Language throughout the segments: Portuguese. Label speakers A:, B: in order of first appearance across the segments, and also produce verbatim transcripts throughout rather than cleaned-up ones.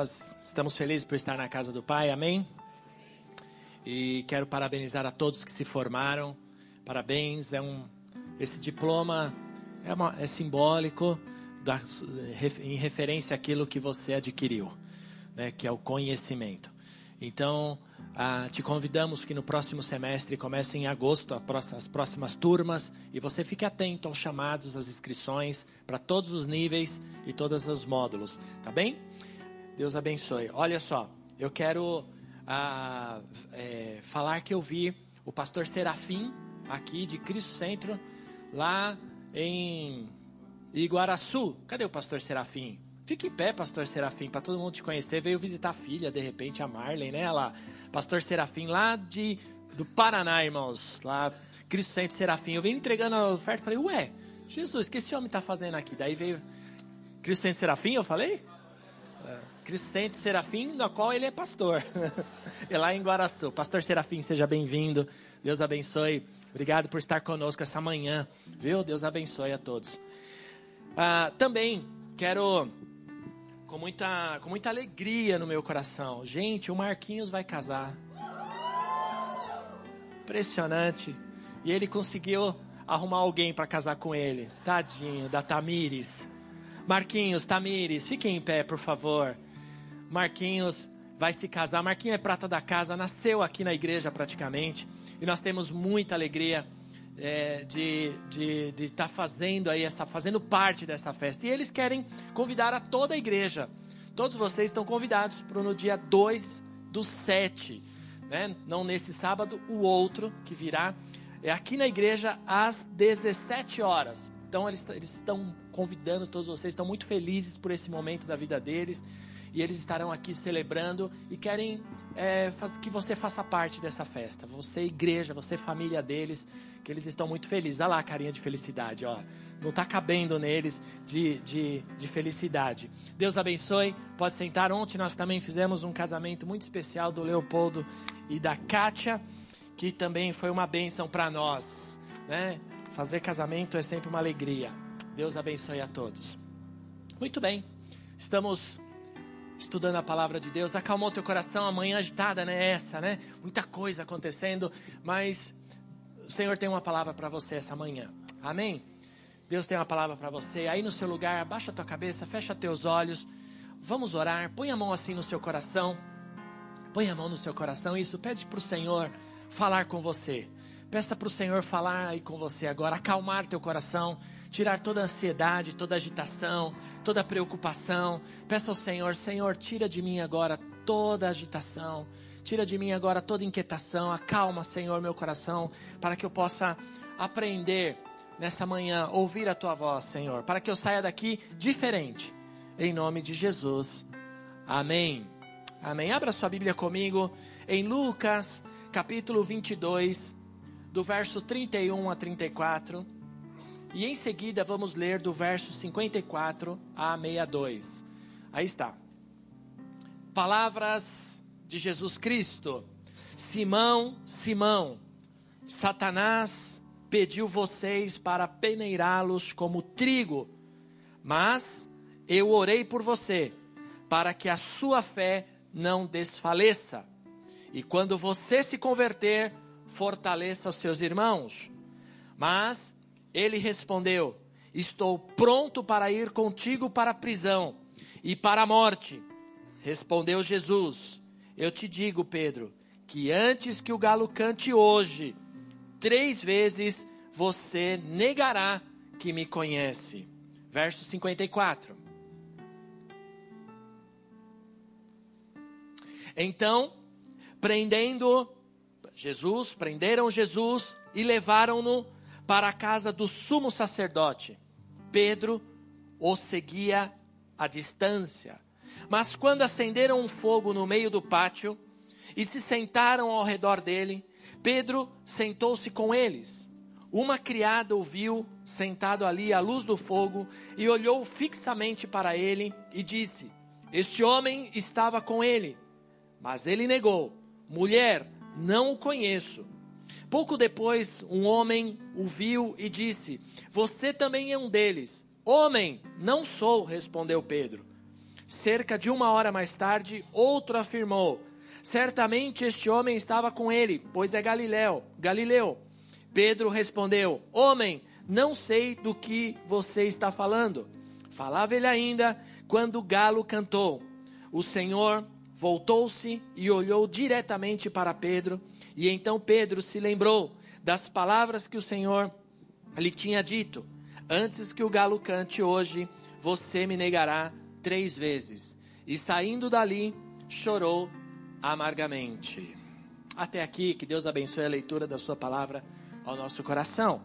A: nós estamos felizes por estar na casa do Pai, amém? E quero parabenizar a todos que se formaram. Parabéns, é um, esse diploma é, uma, é simbólico da, em referência àquilo que você adquiriu, né, que é o conhecimento. Então, ah, te convidamos que no próximo semestre, comece em agosto, as próximas turmas, e você fique atento aos chamados, às inscrições, para todos os níveis e todos os módulos, tá bem? Deus abençoe. Olha só, eu quero ah, é, falar que eu vi o pastor Serafim, aqui de Cristo Centro, lá em Iguaraçu. Cadê o pastor Serafim? Fique em pé, pastor Serafim, para todo mundo te conhecer. Veio visitar a filha, de repente, a Marley, né? Lá, pastor Serafim, lá de, do Paraná, irmãos. Lá, Cristo Centro Serafim. Eu vim entregando a oferta, falei, ué, Jesus, o que esse homem está fazendo aqui? Daí veio Cristo Centro Serafim, eu falei? É, Cristo Centro Serafim, na qual ele é pastor. É lá em Iguaraçu. Pastor Serafim, seja bem-vindo. Deus abençoe. Obrigado por estar conosco essa manhã. Viu? Deus abençoe a todos. Ah, também quero... Com muita, com muita alegria no meu coração. Gente, o Marquinhos vai casar. Impressionante. E ele conseguiu arrumar alguém para casar com ele. Tadinho, da Tamires. Marquinhos, Tamires, fiquem em pé, por favor. Marquinhos vai se casar. Marquinhos é prata da casa, nasceu aqui na igreja praticamente. E nós temos muita alegria É, de de de estar fazendo aí essa fazendo parte dessa festa, e eles querem convidar a toda a igreja. Todos vocês estão convidados para no dia dois do sete, né? Não nesse sábado, o outro que virá é aqui na igreja às dezessete horas. Então eles, eles estão convidando todos vocês, estão muito felizes por esse momento da vida deles, e eles estarão aqui celebrando e querem é, faz, que você faça parte dessa festa. Você, igreja, você, família deles, que eles estão muito felizes. Olha lá a carinha de felicidade, ó. Não está cabendo neles de, de, de felicidade. Deus abençoe. Pode sentar. Ontem nós também fizemos um casamento muito especial do Leopoldo e da Kátia, que também foi uma bênção para nós, né? Fazer casamento é sempre uma alegria. Deus abençoe a todos. Muito bem. Estamos estudando a palavra de Deus. Acalmou teu coração? Amanhã agitada, né? Essa, né? Muita coisa acontecendo, mas o Senhor tem uma palavra para você essa manhã. Amém? Deus tem uma palavra para você. Aí no seu lugar, abaixa a tua cabeça, fecha teus olhos. Vamos orar. Põe a mão assim no seu coração. Põe a mão no seu coração. Isso, pede para o Senhor falar com você. Peça para o Senhor falar aí com você agora, acalmar teu coração, tirar toda a ansiedade, toda a agitação, toda a preocupação. Peça ao Senhor, Senhor, tira de mim agora toda a agitação, tira de mim agora toda a inquietação. Acalma, Senhor, meu coração, para que eu possa aprender nessa manhã, ouvir a tua voz, Senhor, para que eu saia daqui diferente, em nome de Jesus. Amém. Amém. Abra sua Bíblia comigo em Lucas, capítulo vinte e dois, do verso trinta e um a trinta e quatro, e em seguida vamos ler do verso cinquenta e quatro a sessenta e dois. Aí está. Palavras de Jesus Cristo. Simão, Simão, Satanás pediu vocês para peneirá-los como trigo, mas eu orei por você, para que a sua fé não desfaleça. E quando você se converter, fortaleça os seus irmãos. Mas ele respondeu: estou pronto para ir contigo para a prisão e para a morte. Respondeu Jesus: eu te digo, Pedro, que antes que o galo cante hoje, três vezes você negará que me conhece. Verso cinquenta e quatro. Então, prendendo Jesus, prenderam Jesus e levaram-no para a casa do sumo sacerdote. Pedro o seguia à distância. Mas quando acenderam um fogo no meio do pátio e se sentaram ao redor dele, Pedro sentou-se com eles. Uma criada o viu sentado ali à luz do fogo e olhou fixamente para ele e disse: este homem estava com ele. Mas ele negou: mulher, não o conheço. Pouco depois, um homem o viu e disse: você também é um deles. Homem, não sou, respondeu Pedro. Cerca de uma hora mais tarde, outro afirmou: certamente este homem estava com ele, pois é Galileu. Galileu. Pedro respondeu: homem, não sei do que você está falando. Falava ele ainda, quando o galo cantou. O Senhor voltou-se e olhou diretamente para Pedro, e então Pedro se lembrou das palavras que o Senhor lhe tinha dito: antes que o galo cante hoje, você me negará três vezes. E saindo dali, chorou amargamente. Até aqui, que Deus abençoe a leitura da sua palavra ao nosso coração.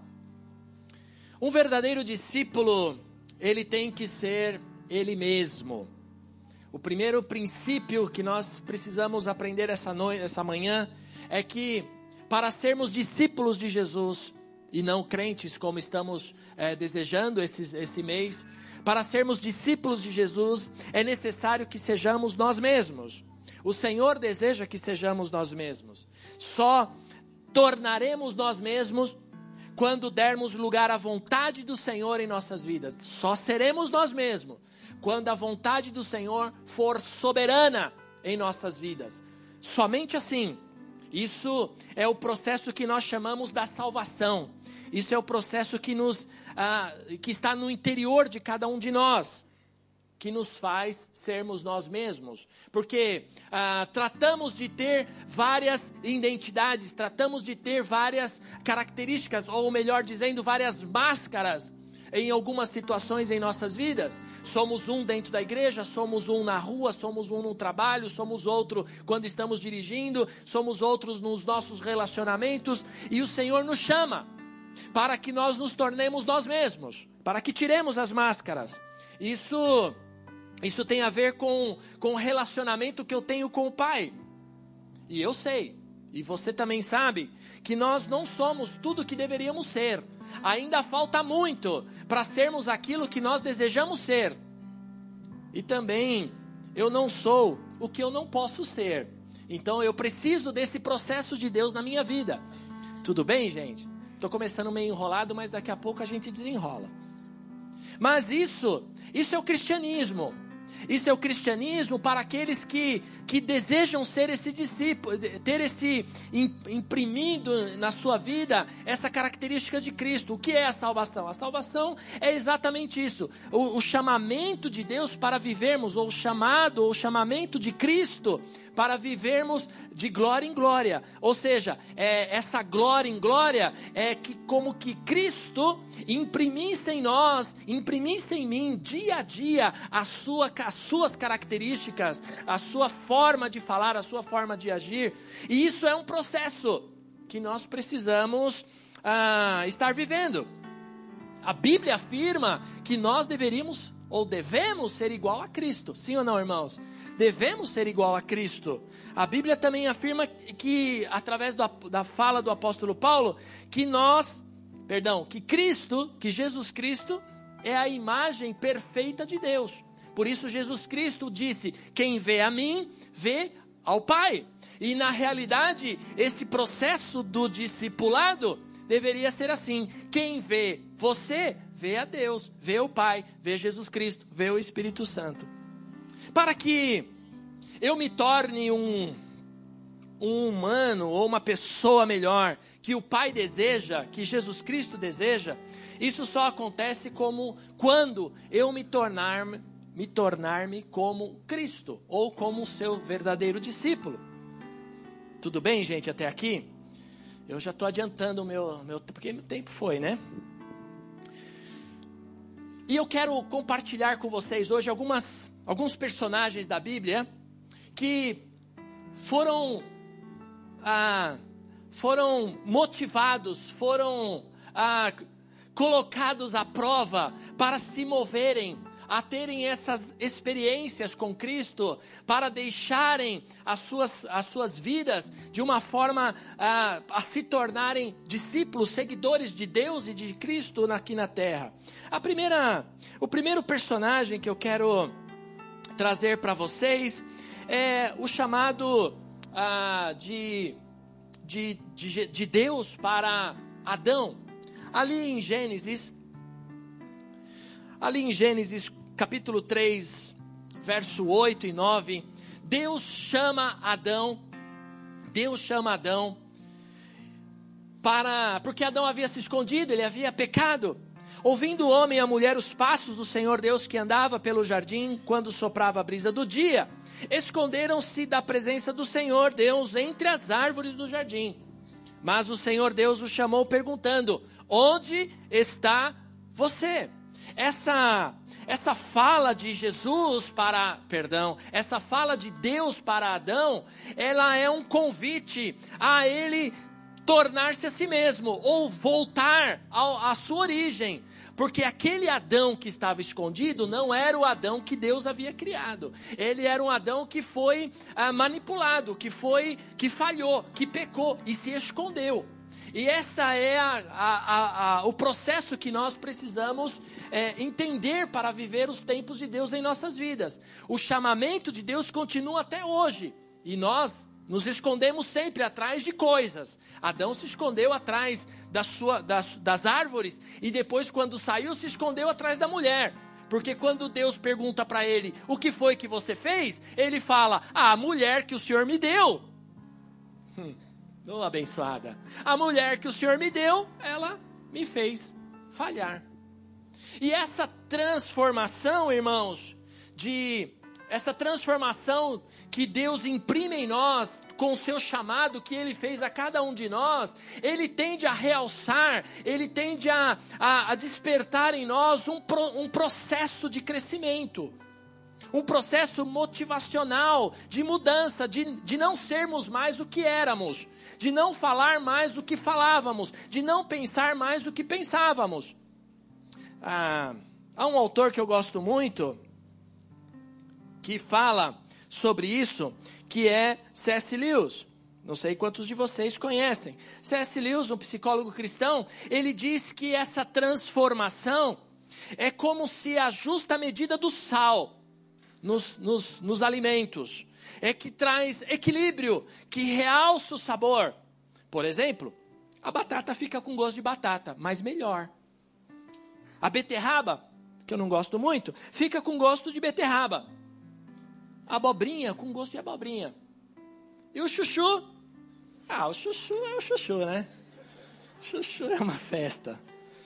A: Um verdadeiro discípulo, ele tem que ser ele mesmo. O primeiro princípio que nós precisamos aprender essa noite, essa manhã, é que para sermos discípulos de Jesus, e não crentes como estamos é, desejando esse, esse mês, para sermos discípulos de Jesus, é necessário que sejamos nós mesmos. O Senhor deseja que sejamos nós mesmos. Só tornaremos nós mesmos quando dermos lugar à vontade do Senhor em nossas vidas. Só seremos nós mesmos quando a vontade do Senhor for soberana em nossas vidas. Somente assim. Isso é o processo que nós chamamos da salvação. Isso é o processo que, nos, ah, que está no interior de cada um de nós, que nos faz sermos nós mesmos. Porque ah, tratamos de ter várias identidades, tratamos de ter várias características, ou melhor dizendo, várias máscaras em algumas situações em nossas vidas. Somos um dentro da igreja, somos um na rua, somos um no trabalho, somos outro quando estamos dirigindo, somos outros nos nossos relacionamentos, e o Senhor nos chama para que nós nos tornemos nós mesmos, para que tiremos as máscaras. Isso, isso tem a ver com, com o relacionamento que eu tenho com o Pai. E eu sei, e você também sabe, que nós não somos tudo o que deveríamos ser. Ainda falta muito para sermos aquilo que nós desejamos ser. E também, eu não sou o que eu não posso ser. Então eu preciso desse processo de Deus na minha vida. Tudo bem, gente? Estou começando meio enrolado, mas daqui a pouco a gente desenrola. Mas isso, isso é o cristianismo. Isso é o cristianismo para aqueles que, que desejam ser esse discípulo, ter esse imprimido na sua vida, essa característica de Cristo. O que é a salvação? A salvação é exatamente isso. O, o chamamento de Deus para vivermos, ou o chamado, ou o chamamento de Cristo para vivermos de glória em glória. Ou seja, é, essa glória em glória é que como que Cristo imprimisse em nós, imprimisse em mim dia a dia a sua, as suas características, a sua forma de falar, a sua forma de agir. E isso é um processo que nós precisamos ah, estar vivendo. A Bíblia afirma que nós deveríamos ou devemos ser igual a Cristo. Sim ou não, irmãos? Devemos ser igual a Cristo. A Bíblia também afirma que, através da, da fala do apóstolo Paulo, que nós, perdão, que Cristo, que Jesus Cristo é a imagem perfeita de Deus. Por isso Jesus Cristo disse: quem vê a mim, vê ao Pai. E na realidade, esse processo do discipulado deveria ser assim: quem vê você, vê a Deus, vê o Pai, vê Jesus Cristo, vê o Espírito Santo. Para que eu me torne um, um humano ou uma pessoa melhor, que o Pai deseja, que Jesus Cristo deseja, isso só acontece como quando eu me tornar, me tornar-me como Cristo, ou como o seu verdadeiro discípulo. Tudo bem, gente, até aqui? Eu já estou adiantando o meu, meu, porque meu tempo foi, né? E eu quero compartilhar com vocês hoje algumas, alguns personagens da Bíblia que foram, ah, foram motivados, foram ah, colocados à prova para se moverem, a terem essas experiências com Cristo, para deixarem as suas, as suas vidas de uma forma ah, a se tornarem discípulos, seguidores de Deus e de Cristo aqui na terra. A primeira, o primeiro personagem que eu quero trazer para vocês é o chamado ah, de, de, de, de Deus para Adão. Ali em Gênesis, ali em Gênesis capítulo três, verso oito e nove, Deus chama Adão, Deus chama Adão, para, porque Adão havia se escondido, ele havia pecado. Ouvindo o homem e a mulher os passos do Senhor Deus que andava pelo jardim, quando soprava a brisa do dia, esconderam-se da presença do Senhor Deus entre as árvores do jardim. Mas o Senhor Deus o chamou perguntando, onde está você? Essa, essa fala de Jesus para, perdão, essa fala de Deus para Adão, ela é um convite a ele tornar-se a si mesmo, ou voltar ao, à sua origem, porque aquele Adão que estava escondido não era o Adão que Deus havia criado, ele era um Adão que foi ah, manipulado, que foi, que falhou, que pecou e se escondeu. E essa é a, a, a, a, o processo que nós precisamos é, entender para viver os tempos de Deus em nossas vidas. O chamamento de Deus continua até hoje, e nós nos escondemos sempre atrás de coisas. Adão se escondeu atrás da sua, das, das árvores, e depois quando saiu se escondeu atrás da mulher. Porque quando Deus pergunta para ele, o que foi que você fez? Ele fala, ah, a mulher que o Senhor me deu. Hum, oh, abençoada. A mulher que o Senhor me deu, ela me fez falhar. E essa transformação, irmãos, de... essa transformação que Deus imprime em nós, com o seu chamado que Ele fez a cada um de nós, Ele tende a realçar, Ele tende a, a, a despertar em nós um, pro, um processo de crescimento, um processo motivacional, de mudança, de, de não sermos mais o que éramos, de não falar mais o que falávamos, de não pensar mais o que pensávamos. Ah, há um autor que eu gosto muito, que fala sobre isso, que é C S Lewis. Não sei quantos de vocês conhecem. C S Lewis, um psicólogo cristão, ele diz que essa transformação é como se a justa medida do sal nos, nos, nos alimentos. É que traz equilíbrio, que realça o sabor. Por exemplo, a batata fica com gosto de batata, mas melhor. A beterraba, que eu não gosto muito, fica com gosto de beterraba. A abobrinha com gosto de abobrinha. E o chuchu? Ah, o chuchu é o chuchu, né? Chuchu é uma festa.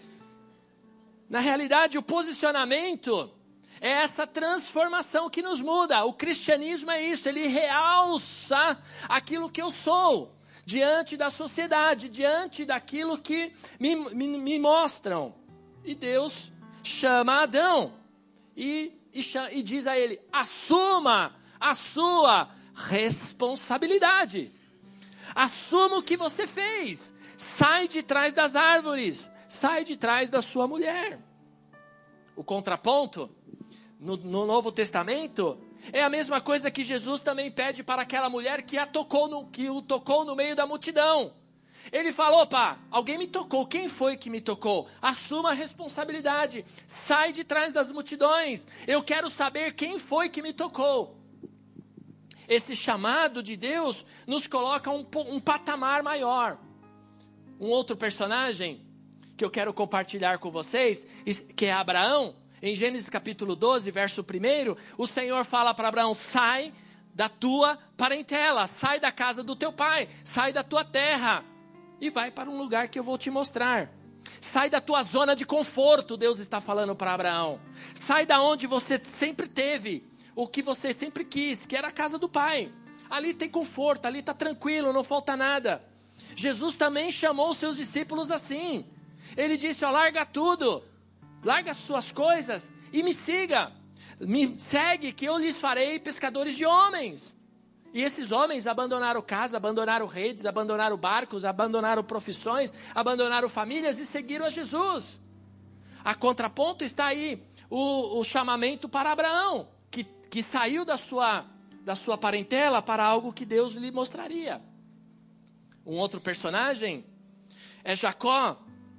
A: Na realidade, o posicionamento é essa transformação que nos muda. O cristianismo é isso, ele realça aquilo que eu sou, diante da sociedade, diante daquilo que me, me, me mostram. E Deus chama Adão e E, e diz a ele, assuma a sua responsabilidade. Assuma o que você fez. Sai de trás das árvores. Sai de trás da sua mulher. O contraponto, no, no Novo Testamento, é a mesma coisa que Jesus também pede para aquela mulher que, a tocou no, que o tocou no meio da multidão. Ele falou, opa, alguém me tocou, quem foi que me tocou? Assuma a responsabilidade, sai de trás das multidões, eu quero saber quem foi que me tocou. Esse chamado de Deus nos coloca um, um patamar maior. Um outro personagem que eu quero compartilhar com vocês, que é Abraão, em Gênesis capítulo doze, verso um, o Senhor fala para Abraão, sai da tua parentela, sai da casa do teu pai, sai da tua terra. E vai para um lugar que eu vou te mostrar. Sai da tua zona de conforto, Deus está falando para Abraão. Sai da onde você sempre teve, o que você sempre quis, que era a casa do pai. Ali tem conforto, ali está tranquilo, não falta nada. Jesus também chamou os seus discípulos assim. Ele disse, ó, larga tudo, larga as suas coisas e me siga. Me segue que eu lhes farei pescadores de homens. E esses homens abandonaram casa, abandonaram redes, abandonaram barcos, abandonaram profissões, abandonaram famílias e seguiram a Jesus. A contraponto está aí o, o chamamento para Abraão, que, que saiu da sua, da sua parentela para algo que Deus lhe mostraria. Um outro personagem é Jacó,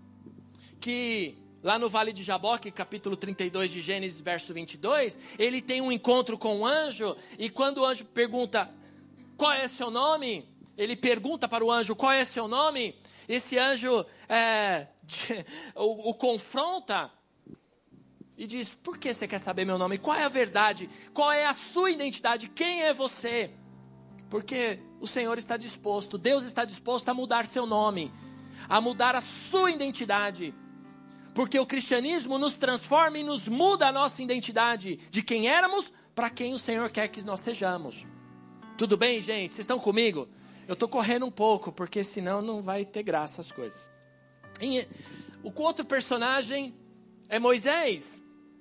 A: que lá no Vale de Jaboque, capítulo trinta e dois de Gênesis, verso vinte e dois, ele tem um encontro com um anjo, e quando o anjo pergunta, qual é seu nome? Ele pergunta para o anjo, qual é seu nome? Esse anjo é, o, o confronta, e diz, por que você quer saber meu nome? Qual é a verdade? Qual é a sua identidade? Quem é você? Porque o Senhor está disposto, Deus está disposto a mudar seu nome, a mudar a sua identidade. Porque o cristianismo nos transforma e nos muda a nossa identidade de quem éramos para quem o Senhor quer que nós sejamos. Tudo bem, gente? Vocês estão comigo? Eu estou correndo um pouco, porque senão não vai ter graça as coisas. E o outro personagem é Moisés.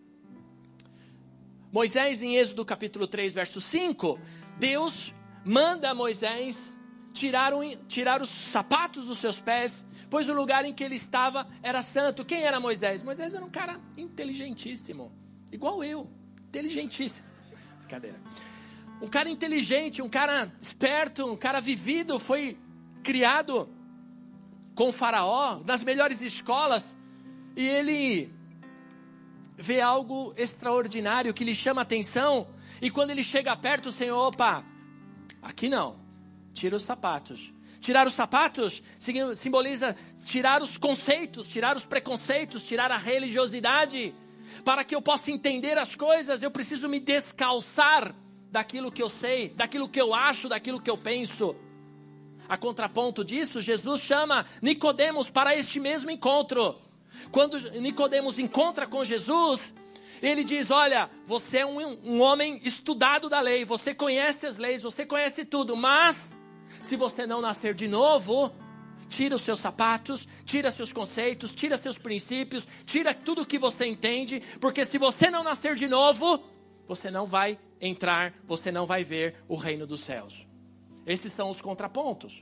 A: Moisés, em Êxodo capítulo três, verso cinco, Deus manda Moisés tirar, um, tirar os sapatos dos seus pés, pois o lugar em que ele estava era santo. Quem era Moisés? Moisés era um cara inteligentíssimo, igual eu, inteligentíssimo. Brincadeira. Um cara inteligente, um cara esperto, um cara vivido, foi criado com o faraó, nas melhores escolas, e ele vê algo extraordinário que lhe chama a atenção, e quando ele chega perto, o Senhor, opa, aqui não, tira os sapatos. Tirar os sapatos simboliza tirar os conceitos, tirar os preconceitos, tirar a religiosidade. Para que eu possa entender as coisas, eu preciso me descalçar daquilo que eu sei, daquilo que eu acho, daquilo que eu penso. A contraponto disso, Jesus chama Nicodemos para este mesmo encontro. Quando Nicodemos encontra com Jesus, ele diz, olha, você é um, um homem estudado da lei, você conhece as leis, você conhece tudo, mas se você não nascer de novo, tira os seus sapatos, tira seus conceitos, tira seus princípios, tira tudo o que você entende, porque se você não nascer de novo, você não vai entrar, você não vai ver o reino dos céus. Esses são os contrapontos.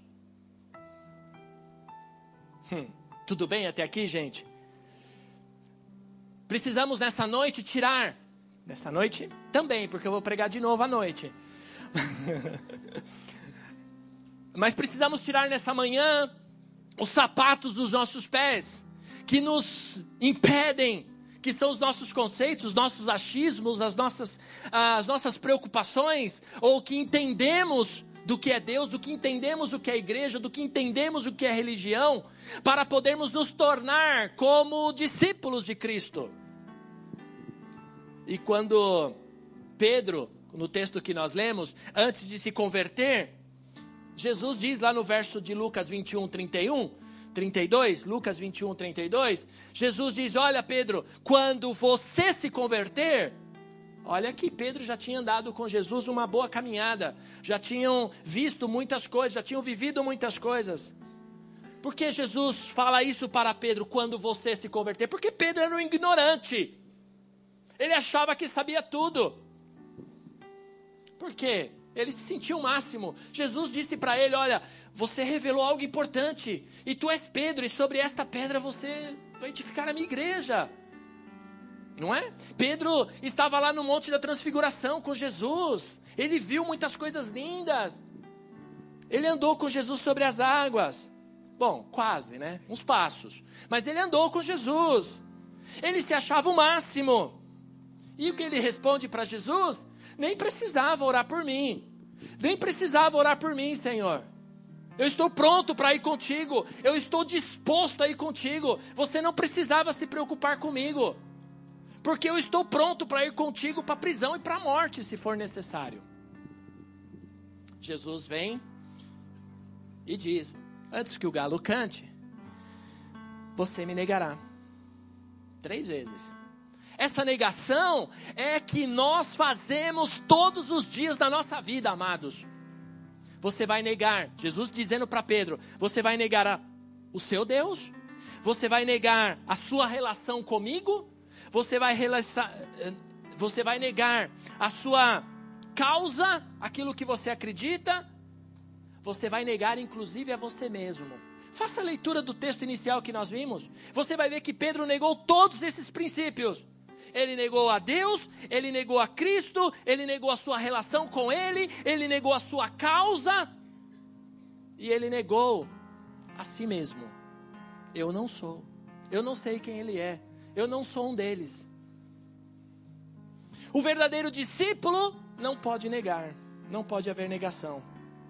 A: Hum, tudo bem até aqui, gente? Precisamos nessa noite tirar, nessa noite também, porque eu vou pregar de novo à noite. Mas precisamos tirar nessa manhã os sapatos dos nossos pés, que nos impedem, que são os nossos conceitos, os nossos achismos, as nossas, as nossas preocupações, ou que entendemos do que é Deus, do que entendemos o que é igreja, do que entendemos o que é religião, para podermos nos tornar como discípulos de Cristo. E quando Pedro, no texto que nós lemos, antes de se converter, Jesus diz lá no verso de Lucas vinte e um, trinta e um, trinta e dois, Lucas vinte e um, trinta e dois, Jesus diz, olha Pedro, quando você se converter, olha que Pedro já tinha andado com Jesus uma boa caminhada, já tinham visto muitas coisas, já tinham vivido muitas coisas. Por que Jesus fala isso para Pedro, quando você se converter? Porque Pedro era um ignorante, ele achava que sabia tudo. Por quê? Ele se sentiu o máximo. Jesus disse para ele, olha, você revelou algo importante, e tu és Pedro, e sobre esta pedra você vai edificar a minha igreja. Não é? Pedro estava lá no Monte da Transfiguração com Jesus, ele viu muitas coisas lindas, ele andou com Jesus sobre as águas, bom, quase, né? Uns passos, mas ele andou com Jesus, ele se achava o máximo, e o que ele responde para Jesus? Nem precisava orar por mim, nem precisava orar por mim, Senhor. Eu estou pronto para ir contigo, eu estou disposto a ir contigo, você não precisava se preocupar comigo, porque eu estou pronto para ir contigo para a prisão e para a morte, se for necessário. Jesus vem e diz, antes que o galo cante, você me negará três vezes. Essa negação é que nós fazemos todos os dias da nossa vida, amados. Você vai negar, Jesus dizendo para Pedro, você vai negar a, o seu Deus, você vai negar a sua relação comigo, você vai, você vai negar a sua causa, aquilo que você acredita, você vai negar inclusive a você mesmo. Faça a leitura do texto inicial que nós vimos, você vai ver que Pedro negou todos esses princípios. Ele negou a Deus, ele negou a Cristo, ele negou a sua relação com Ele, ele negou a sua causa, e ele negou a si mesmo. Eu não sou, eu não sei quem Ele é, eu não sou um deles. O verdadeiro discípulo não pode negar, não pode haver negação.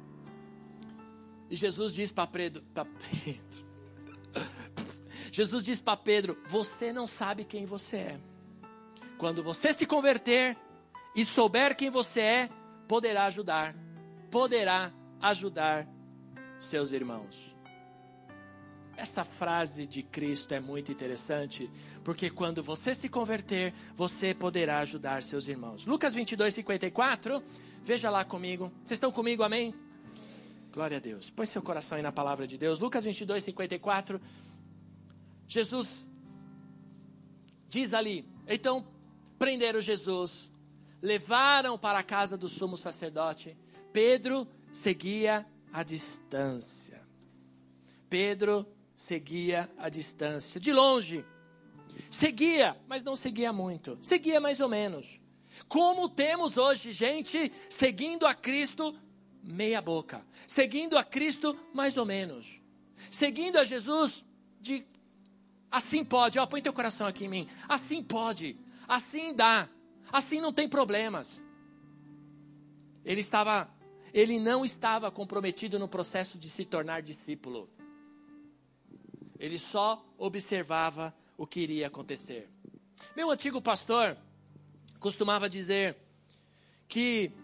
A: E Jesus diz para Pedro, para Pedro, Jesus diz para Pedro, você não sabe quem você é. Quando você se converter e souber quem você é, poderá ajudar, poderá ajudar seus irmãos. Essa frase de Cristo é muito interessante, porque quando você se converter, você poderá ajudar seus irmãos. Lucas vinte e dois, cinquenta e quatro, veja lá comigo. Vocês estão comigo, amém? Glória a Deus. Põe seu coração aí na palavra de Deus. Lucas vinte e dois, cinquenta e quatro. Jesus diz ali, então prenderam Jesus, levaram para a casa do sumo sacerdote. Pedro seguia à distância. Pedro seguia à distância, de longe. Seguia, mas não seguia muito. Seguia mais ou menos. Como temos hoje gente seguindo a Cristo meia boca. Seguindo a Cristo mais ou menos. Seguindo a Jesus de assim pode. Ó, põe teu coração aqui em mim. Assim pode. Assim dá. Assim não tem problemas. Ele estava, ele não estava comprometido no processo de se tornar discípulo. Ele só observava o que iria acontecer. Meu antigo pastor costumava dizer que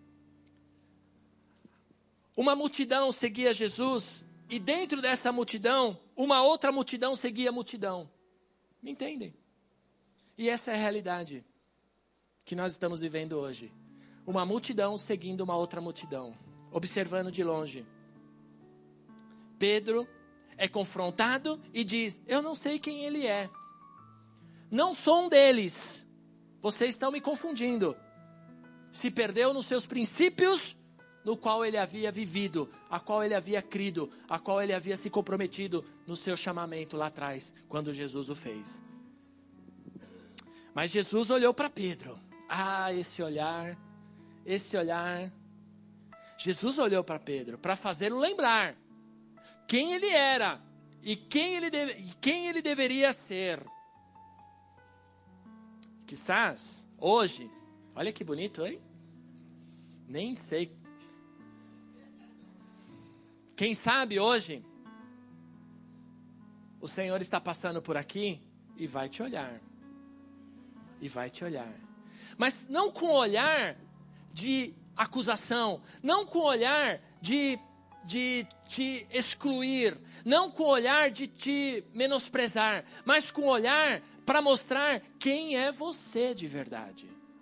A: uma multidão seguia Jesus e dentro dessa multidão, uma outra multidão seguia a multidão. Me entendem? E essa é a realidade que nós estamos vivendo hoje. Uma multidão seguindo uma outra multidão, observando de longe. Pedro é confrontado e diz, eu não sei quem ele é. Não sou um deles. Vocês estão me confundindo. Se perdeu nos seus princípios, no qual ele havia vivido, a qual ele havia crido, a qual ele havia se comprometido no seu chamamento lá atrás, quando Jesus o fez. Mas Jesus olhou para Pedro. Ah, esse olhar, esse olhar. Jesus olhou para Pedro para fazê-lo lembrar quem ele era e quem ele, deve, e quem ele deveria ser. Quizás, hoje, olha que bonito, hein? Nem sei. Quem sabe hoje, o Senhor está passando por aqui e vai te olhar. E vai te olhar. Mas não com olhar de acusação, não com olhar de... de te excluir, não com o olhar de te menosprezar, mas com o olhar para mostrar quem é você de verdade.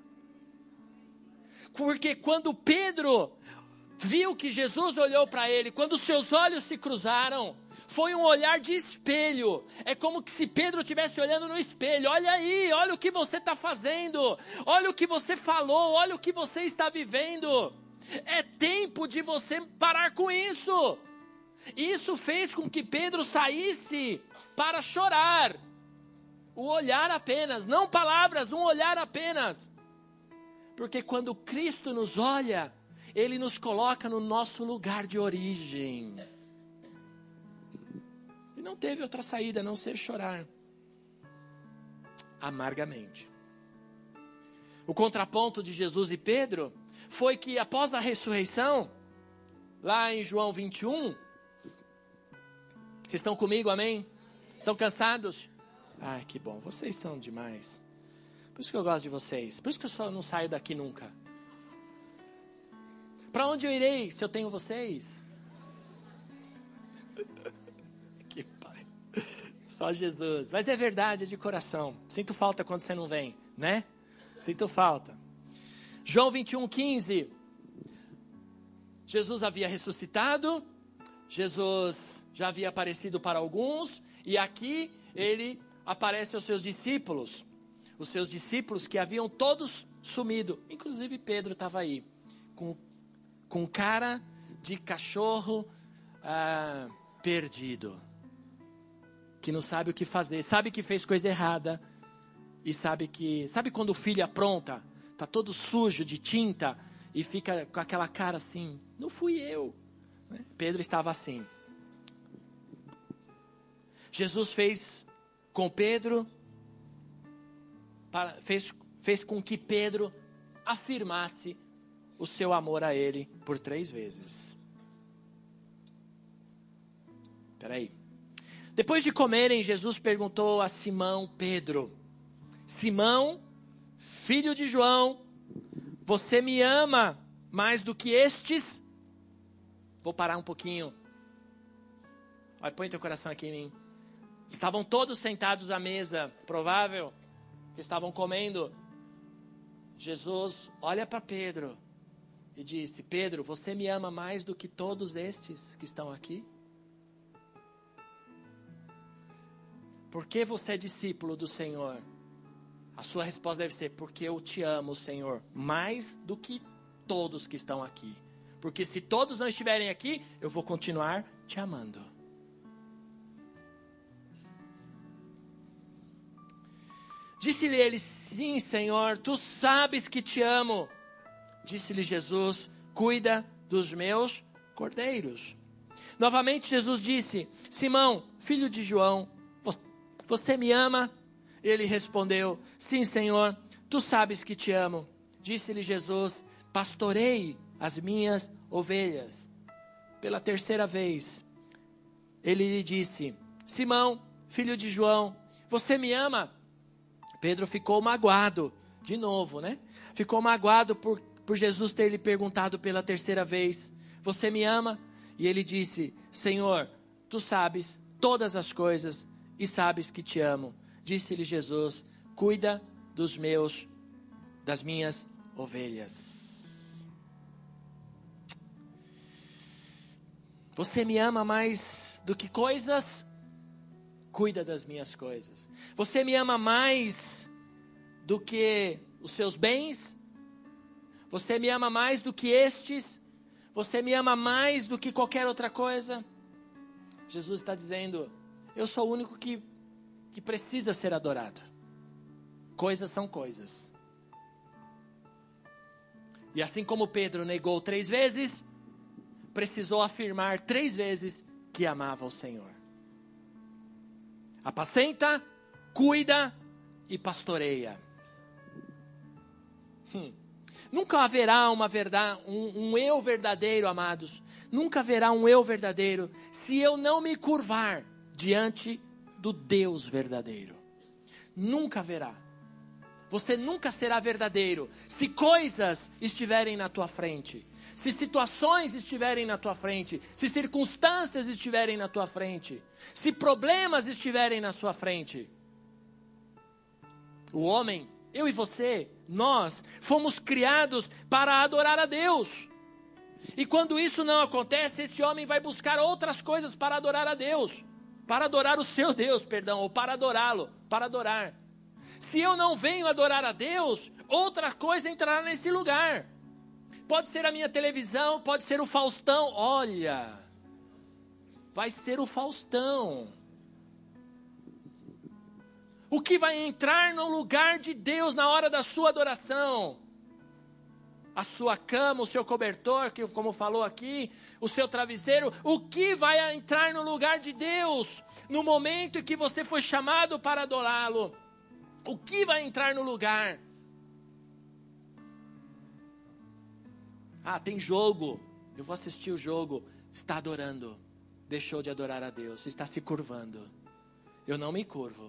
A: Porque quando Pedro viu que Jesus olhou para ele, quando seus olhos se cruzaram, foi um olhar de espelho. É como que se Pedro estivesse olhando no espelho. Olha aí, olha o que você está fazendo, olha o que você falou, olha o que você está vivendo. É tempo de você parar com isso. Isso fez com que Pedro saísse para chorar. O olhar apenas, não palavras, um olhar apenas. Porque quando Cristo nos olha, Ele nos coloca no nosso lugar de origem. E não teve outra saída a não ser chorar. Amargamente. O contraponto de Jesus e Pedro foi que após a ressurreição, lá em João vinte e um, vocês estão comigo, amém? Estão cansados? Ai, que bom, vocês são demais. Por isso que eu gosto de vocês, por isso que eu só não saio daqui nunca. Para onde eu irei se eu tenho vocês? Que pai, só Jesus. Mas é verdade, é de coração. Sinto falta quando você não vem, né? Sinto falta. João vinte e um, quinze. Jesus havia ressuscitado. Jesus já havia aparecido para alguns. E aqui ele aparece aos seus discípulos. Os seus discípulos que haviam todos sumido. Inclusive Pedro estava aí. Com, com cara de cachorro ah, perdido. Que não sabe o que fazer. Sabe que fez coisa errada. E sabe que... Sabe quando o filho apronta? Está todo sujo de tinta e fica com aquela cara assim, não fui eu. Pedro estava assim. Jesus fez com Pedro, para, fez, fez com que Pedro afirmasse o seu amor a ele por três vezes. Espera aí. Depois de comerem, Jesus perguntou a Simão Pedro, Simão, filho de João, você me ama mais do que estes? Vou parar um pouquinho. Olha, põe teu coração aqui em mim. Estavam todos sentados à mesa, provável que estavam comendo. Jesus olha para Pedro e disse: Pedro, você me ama mais do que todos estes que estão aqui? Por que você é discípulo do Senhor? A sua resposta deve ser: porque eu te amo, Senhor, mais do que todos que estão aqui. Porque se todos não estiverem aqui, eu vou continuar te amando. Disse-lhe ele: sim, Senhor, tu sabes que te amo. Disse-lhe Jesus: cuida dos meus cordeiros. Novamente Jesus disse: Simão, filho de João, você me ama? Ele respondeu: sim, Senhor, tu sabes que te amo. Disse-lhe Jesus: pastorei as minhas ovelhas. Pela terceira vez, ele lhe disse: Simão, filho de João, você me ama? Pedro ficou magoado, de novo, né? Ficou magoado por, por Jesus ter lhe perguntado pela terceira vez: você me ama? E ele disse: Senhor, tu sabes todas as coisas e sabes que te amo. Disse-lhe Jesus: cuida dos meus, das minhas ovelhas. Você me ama mais do que coisas? Cuida das minhas coisas. Você me ama mais do que os seus bens? Você me ama mais do que estes? Você me ama mais do que qualquer outra coisa? Jesus está dizendo: eu sou o único que, que precisa ser adorado. Coisas são coisas. E assim como Pedro negou três vezes, precisou afirmar três vezes que amava o Senhor. Apacenta, cuida e pastoreia. Hum. Nunca haverá uma verdade, um, um eu verdadeiro, amados. Nunca haverá um eu verdadeiro se eu não me curvar diante do Deus verdadeiro. Nunca haverá. Você nunca será verdadeiro se coisas estiverem na tua frente. Se situações estiverem na tua frente, se circunstâncias estiverem na tua frente, se problemas estiverem na sua frente. O homem, eu e você, nós fomos criados para adorar a Deus. E quando isso não acontece, esse homem vai buscar outras coisas para adorar a Deus. Para adorar o seu Deus, perdão, ou para adorá-lo, para adorar. Se eu não venho adorar a Deus, outra coisa entrará nesse lugar. Pode ser a minha televisão, pode ser o Faustão. Olha, vai ser o Faustão. O que vai entrar no lugar de Deus na hora da sua adoração? A sua cama, o seu cobertor, que como falou aqui, o seu travesseiro. O que vai entrar no lugar de Deus no momento em que você foi chamado para adorá-lo? O que vai entrar no lugar? Ah, tem jogo. Eu vou assistir o jogo. Está adorando. Deixou de adorar a Deus. Está se curvando. Eu não me curvo.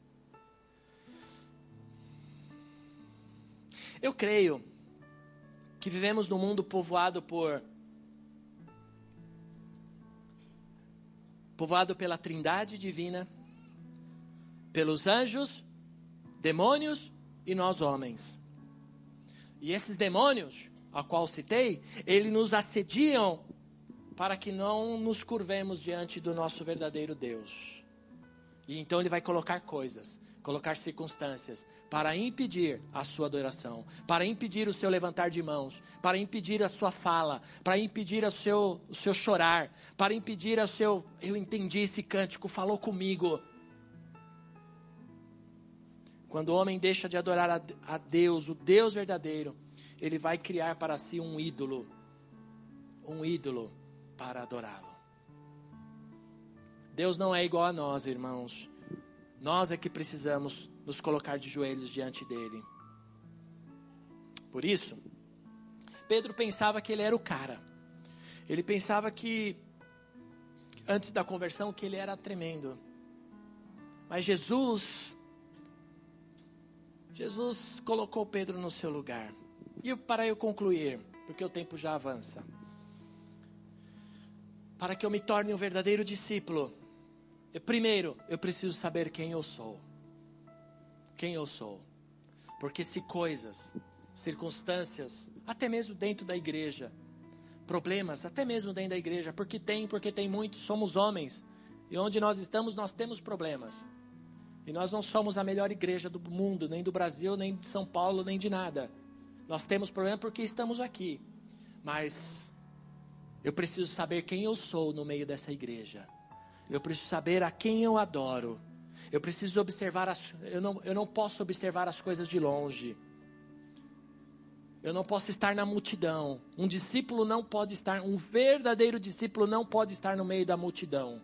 A: Eu creio que vivemos num mundo povoado por povoado pela Trindade divina, pelos anjos, demônios e nós homens. E esses demônios, a qual citei, eles nos assediam para que não nos curvemos diante do nosso verdadeiro Deus. E então ele vai colocar coisas, colocar circunstâncias para impedir a sua adoração, para impedir o seu levantar de mãos, para impedir a sua fala, para impedir o seu, o seu chorar, para impedir o seu, eu entendi esse cântico, falou comigo. Quando o homem deixa de adorar a, a Deus, o Deus verdadeiro, ele vai criar para si um ídolo, um ídolo para adorá-lo. Deus não é igual a nós, irmãos. Nós é que precisamos nos colocar de joelhos diante dele. Por isso, Pedro pensava que ele era o cara. Ele pensava que, antes da conversão, que ele era tremendo. Mas Jesus Jesus colocou Pedro no seu lugar. E para eu concluir, porque o tempo já avança. Para que eu me torne um verdadeiro discípulo, eu, primeiro, eu preciso saber quem eu sou. Quem eu sou. Porque se coisas, circunstâncias, até mesmo dentro da igreja, problemas, até mesmo dentro da igreja, porque tem, porque tem muitos, somos homens. E onde nós estamos, nós temos problemas. E nós não somos a melhor igreja do mundo, nem do Brasil, nem de São Paulo, nem de nada. Nós temos problema porque estamos aqui. Mas eu preciso saber quem eu sou no meio dessa igreja. Eu preciso saber a quem eu adoro. Eu preciso observar, as, eu, não, eu não posso observar as coisas de longe. Eu não posso estar na multidão. Um discípulo não pode estar, um verdadeiro discípulo não pode estar no meio da multidão.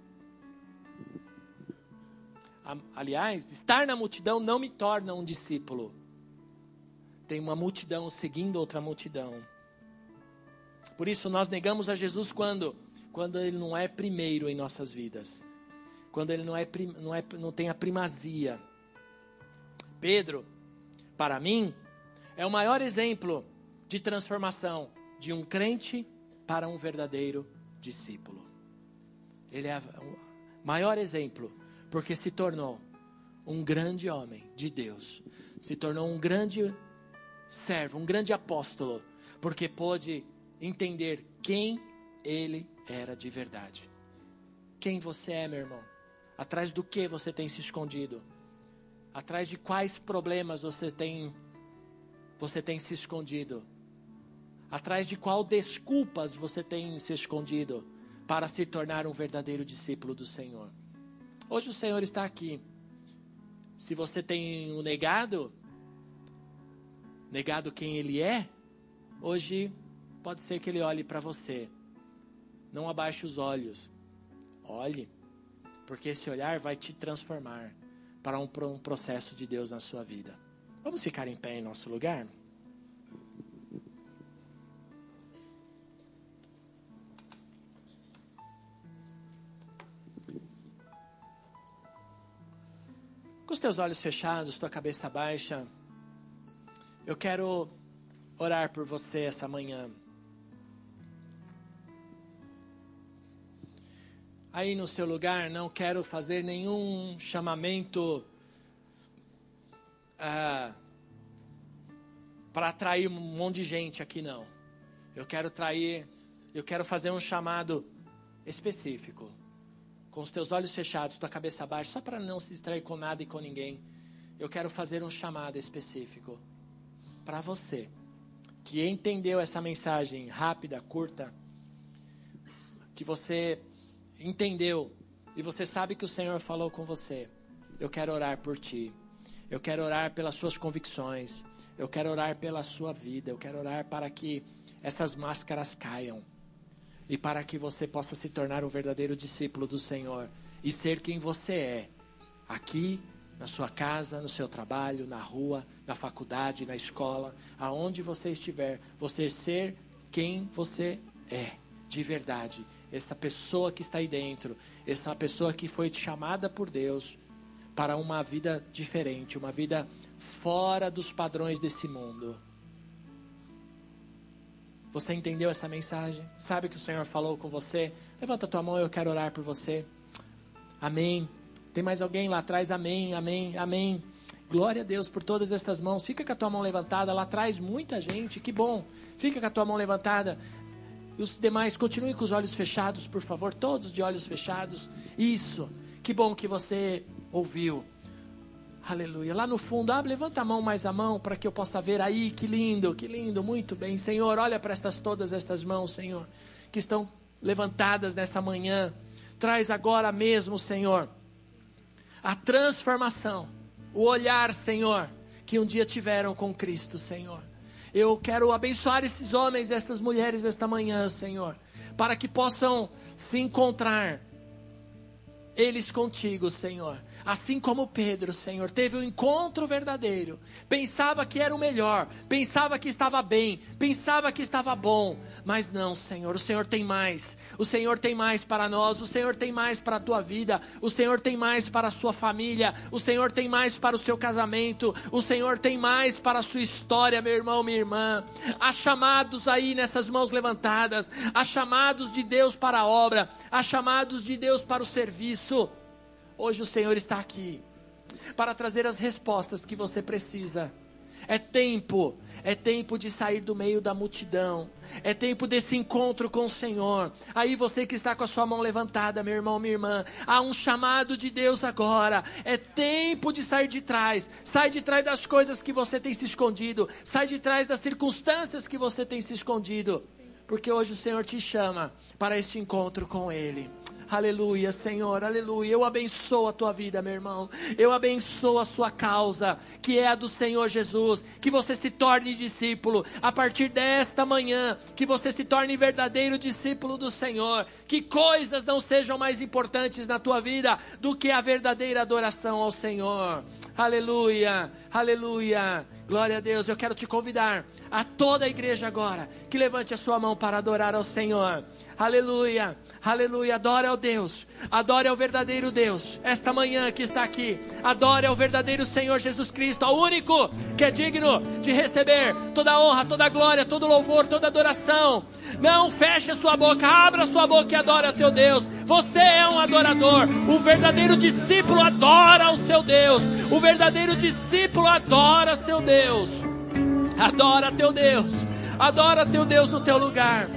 A: Aliás, estar na multidão não me torna um discípulo. Tem uma multidão seguindo outra multidão. Por isso nós negamos a Jesus quando? Quando Ele não é primeiro em nossas vidas. Quando Ele não, é, não, é, não tem a primazia. Pedro, para mim, é o maior exemplo de transformação de um crente para um verdadeiro discípulo. Ele é o maior exemplo. Porque se tornou um grande homem de Deus. Se tornou um grande servo, um grande apóstolo. Porque pôde entender quem ele era de verdade. Quem você é, meu irmão? Atrás do que você tem se escondido? Atrás de quais problemas você tem, você tem se escondido? Atrás de qual desculpas você tem se escondido para se tornar um verdadeiro discípulo do Senhor? Hoje o Senhor está aqui. Se você tem o negado, negado quem Ele é, hoje pode ser que Ele olhe para você. Não abaixe os olhos. Olhe, porque esse olhar vai te transformar para um, para um processo de Deus na sua vida. Vamos ficar em pé em nosso lugar? Com os teus olhos fechados, tua cabeça baixa, eu quero orar por você essa manhã. Aí no seu lugar, não quero fazer nenhum chamamento ah, para atrair um monte de gente aqui, não. Eu quero atrair, eu quero fazer um chamado específico. Com os teus olhos fechados, tua cabeça baixa, só para não se distrair com nada e com ninguém. Eu quero fazer um chamado específico para você, que entendeu essa mensagem rápida, curta, que você entendeu, e você sabe que o Senhor falou com você. Eu quero orar por ti, eu quero orar pelas suas convicções, eu quero orar pela sua vida, eu quero orar para que essas máscaras caiam. E para que você possa se tornar um verdadeiro discípulo do Senhor. E ser quem você é. Aqui, na sua casa, no seu trabalho, na rua, na faculdade, na escola. Aonde você estiver. Você ser quem você é. De verdade. Essa pessoa que está aí dentro. Essa pessoa que foi chamada por Deus. Para uma vida diferente. Uma vida fora dos padrões desse mundo. Você entendeu essa mensagem? Sabe que o Senhor falou com você? Levanta a tua mão, eu quero orar por você. Amém. Tem mais alguém lá atrás? Amém, amém, amém. Glória a Deus por todas essas mãos. Fica com a tua mão levantada. Lá atrás, muita gente. Que bom. Fica com a tua mão levantada. E os demais, continue com os olhos fechados, por favor. Todos de olhos fechados. Isso. Que bom que você ouviu. Aleluia. Lá no fundo, abre, levanta a mão, mais a mão, para que eu possa ver aí. Que lindo, que lindo, muito bem. Senhor, olha para estas, todas estas mãos, Senhor, que estão levantadas nessa manhã. Traz agora mesmo, Senhor, a transformação, o olhar, Senhor, que um dia tiveram com Cristo, Senhor. Eu quero abençoar esses homens, essas mulheres esta manhã, Senhor, para que possam se encontrar eles contigo, Senhor. Assim como Pedro, Senhor, teve um encontro verdadeiro, pensava que era o melhor, pensava que estava bem, pensava que estava bom, mas não, Senhor, o Senhor tem mais, o Senhor tem mais para nós, o Senhor tem mais para a tua vida, o Senhor tem mais para a sua família, o Senhor tem mais para o seu casamento, o Senhor tem mais para a sua história, meu irmão, minha irmã. Há chamados aí nessas mãos levantadas, há chamados de Deus para a obra, há chamados de Deus para o serviço. Hoje o Senhor está aqui para trazer as respostas que você precisa. É tempo, é tempo de sair do meio da multidão. É tempo desse encontro com o Senhor. Aí você que está com a sua mão levantada, meu irmão, minha irmã, há um chamado de Deus agora. É tempo de sair de trás. Sai de trás das coisas que você tem se escondido. Sai de trás das circunstâncias que você tem se escondido. Porque hoje o Senhor te chama para esse encontro com Ele. Aleluia, Senhor, aleluia. Eu abençoo a tua vida, meu irmão. Eu abençoo a sua causa, que é a do Senhor Jesus. Que você se torne discípulo a partir desta manhã. Que você se torne verdadeiro discípulo do Senhor. Que coisas não sejam mais importantes na tua vida do que a verdadeira adoração ao Senhor. Aleluia, aleluia. Glória a Deus. Eu quero te convidar a toda a igreja agora que levante a sua mão para adorar ao Senhor. Aleluia, aleluia, adore ao Deus, adore ao verdadeiro Deus, esta manhã que está aqui, adore ao verdadeiro Senhor Jesus Cristo, ao único que é digno de receber toda a honra, toda a glória, todo o louvor, toda a adoração. Não feche a sua boca, abra a sua boca e adore ao teu Deus. Você é um adorador, o verdadeiro discípulo adora o seu Deus, o verdadeiro discípulo adora seu Deus. Adora teu Deus, adora teu Deus no teu lugar.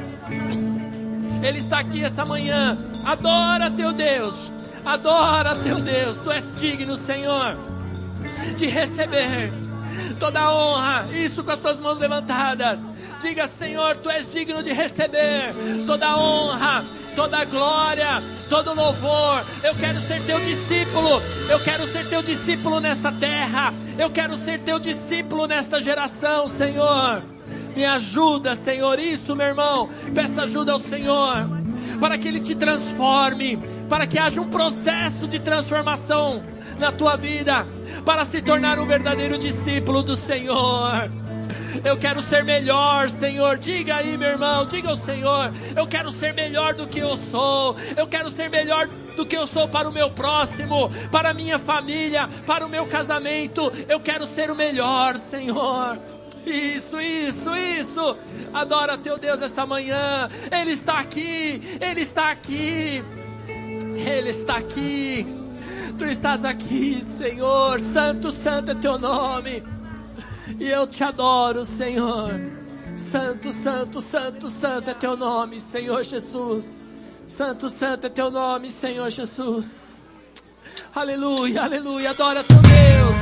A: Ele está aqui essa manhã. Adora teu Deus, adora teu Deus. Tu és digno, Senhor, de receber toda a honra. Isso com as tuas mãos levantadas. Diga: Senhor, tu és digno de receber toda a honra, toda a glória, todo o louvor. Eu quero ser teu discípulo. Eu quero ser teu discípulo nesta terra. Eu quero ser teu discípulo nesta geração, Senhor. Me ajuda, Senhor. Isso, meu irmão, peça ajuda ao Senhor, para que Ele te transforme, para que haja um processo de transformação na tua vida, para se tornar um verdadeiro discípulo do Senhor. Eu quero ser melhor, Senhor. Diga aí, meu irmão, diga ao Senhor: eu quero ser melhor do que eu sou. Eu quero ser melhor do que eu sou para o meu próximo, para a minha família, para o meu casamento. Eu quero ser o melhor, Senhor. Isso, isso, isso. Adora teu Deus essa manhã. Ele está aqui, Ele está aqui, Ele está aqui. Tu estás aqui, Senhor. Santo, santo é teu nome. E eu te adoro, Senhor. Santo, santo, santo, santo é teu nome, Senhor Jesus. Santo, santo é teu nome, Senhor Jesus. Aleluia, aleluia. Adora teu Deus.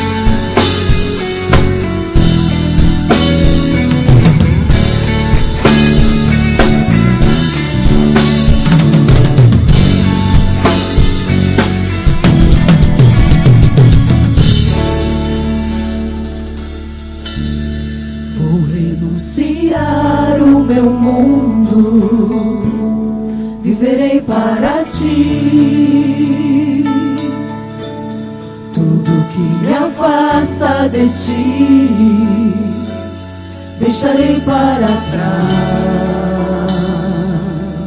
B: O meu mundo, viverei para ti. Tudo que me afasta de ti, deixarei para trás.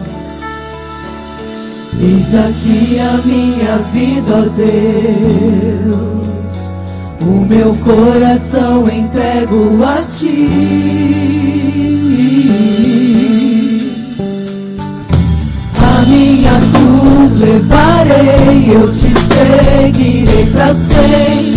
B: Eis aqui a minha vida, ó Deus, o meu coração entrego a ti. A minha cruz levarei, eu te seguirei para sempre.